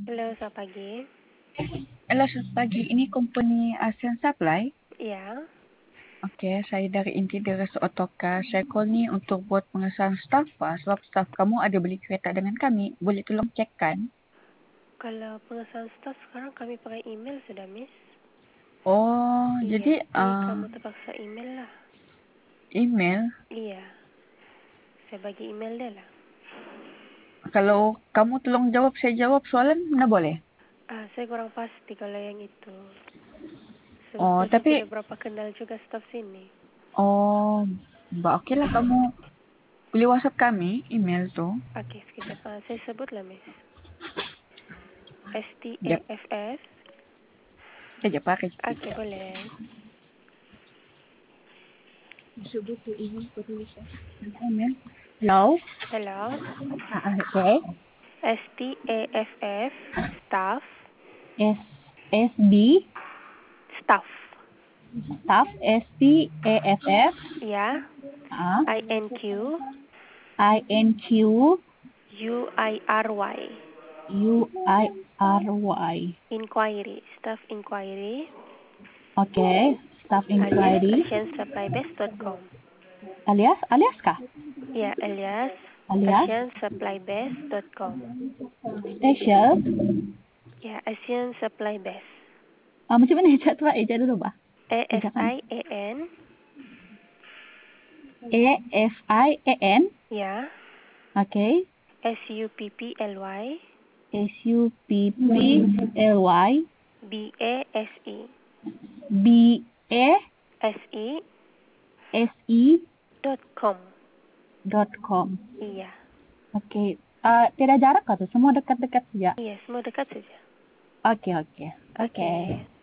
Halo, selamat pagi. Halo, selamat pagi. Ini company ASEAN Supply. Iya, Okey, saya dari Interiors Otoka. Saya call ni untuk buat pengesahan staff sebab staff kamu ada beli kereta dengan kami. Boleh tolong cekkan? kalau pengesahan stok sekarang kami pakai email sudah, Miss. Oh, Iya, jadi jadi kamu terpaksa email lah. email. Iya, saya bagi email dia lah. Kalau kamu tolong jawab, saya jawab soalan, mana boleh? Saya kurang pasti kalau yang itu. Sebab Oh, saya tapi sudah berapa kenal juga staf sini. okey lah kamu boleh WhatsApp kami email tu. Okey, sekejap. Saya sebutlah, Miss. Sekejap, STAFF. sekejap Pak. Okey, boleh. Sebut tu email tu tulisan. Email. Hello. Hello. Okay. STAFF. Staff. SSB Staff. staff STAFF Ya. ah INQ. INQ UIRY. UIRY. Inquiry, staff inquiry, Okay, staff alias inquiry asiansupply.best.com. alias kah? Ya, alias Alias asiansupply.best.com. special. Ya, asiansupply.best. Macam mana ejak tu? Ejak dulu bah. Ejakan. ASIAN. AFIAN. Ya, Okay. SUPPLY. SUPPLY BASE. SE. BASE.com. .com. Iya. Okey. Tidak jarak kah tu? Semua dekat-dekat saja. Iya, semua dekat saja. Okey, okey. Oke. Okey.